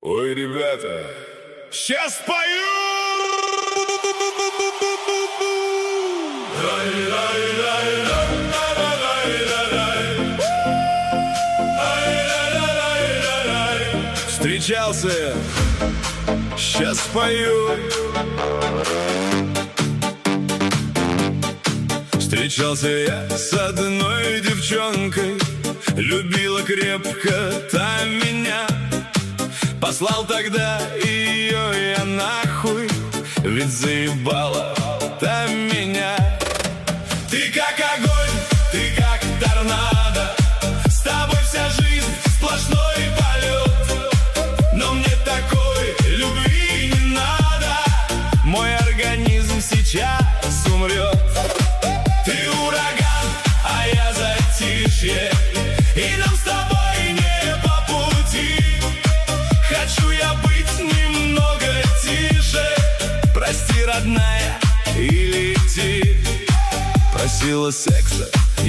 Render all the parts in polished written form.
Ой, ребята, сейчас пою! Встречался я, сейчас пою. Встречался я с одной девчонкой, любила крепко та меня. Послал тогда ее я нахуй, ведь заебала та меня. Ты как огонь, ты как торнадо, с тобой вся жизнь сплошной полет. Но мне такой любви не надо, мой организм сейчас умрет. Ты ураган, а я затишье, и нам с тобой не по пути. Хочу я быть немного тише, прости, родная, и лети. Просила секса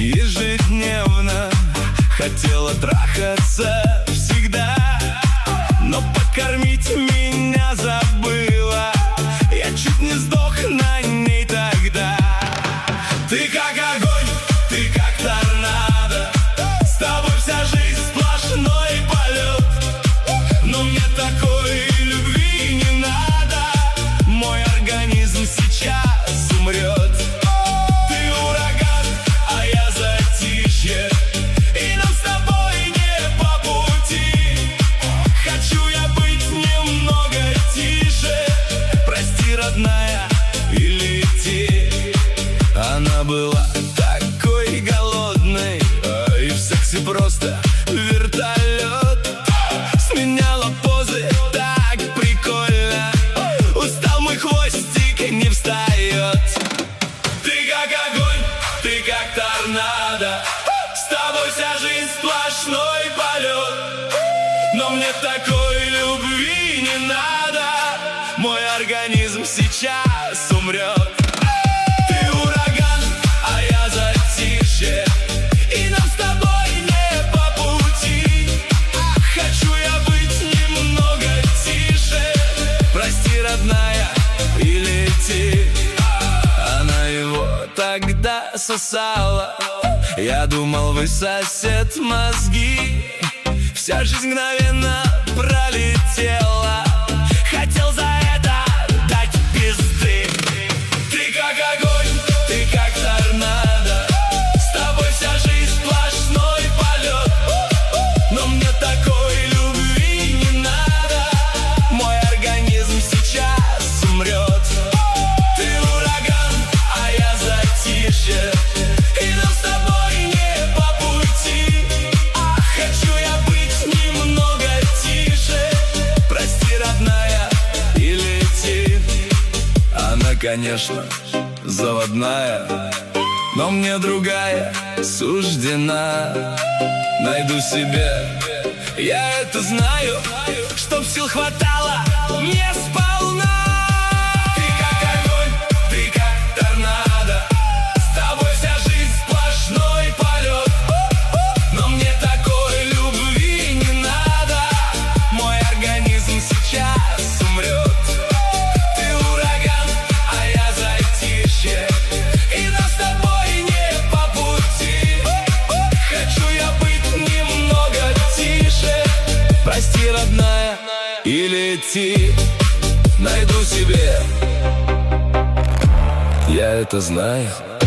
ежедневно, хотела трахаться всегда, но покормить меня забыла, я чуть не сдох на ней тогда. Ты как огонь, ты как торнадо, с тобой вся жизнь сплошной полет. Но мне такой любви не надо, мой организм сейчас умрет. Ты ураган, а я затишье, и нам с тобой не по пути. Хочу я быть немного тише, прости, родная, и лети. Она была такой голодной, и в сексе просто вертолет. Сменяла позы так прикольно, устал мой хвостик, не встает. Ты как огонь, ты как торнадо, с тобой вся жизнь сплошной полет. Но мне такой любви не надо, мой организм сейчас умрет. Ты ураган, а я затишье, и нам с тобой не по пути. Хочу я быть немного тише, прости, родная, и лети. Она его тогда сосала, я думал, высосет мозги. Вся жизнь мгновенно пролетела, хотел за это дать пизды. Ты как огонь, ты как торнадо, с тобой вся жизнь сплошной полет. Но мне такой любви не надо, мой организм сейчас умрет. Ты ураган, а я затишье, и нам с тобой не по пути. Хочу я быть немного тише, прости, родная, и лети. Она, конечно, заводная, но мне другая суждена. Найду себе, я это знаю, чтоб сил хватало мне сполна. Ты как огонь, ты как торнадо, с тобой вся жизнь сплошной полет. Но мне такой любви не надо, мой организм сейчас умрет. Ты ураган, а я затишье, и нас с тобой не по пути. Хочу я быть немного тише, прости, родная, и лети. Найду себе, я это знаю.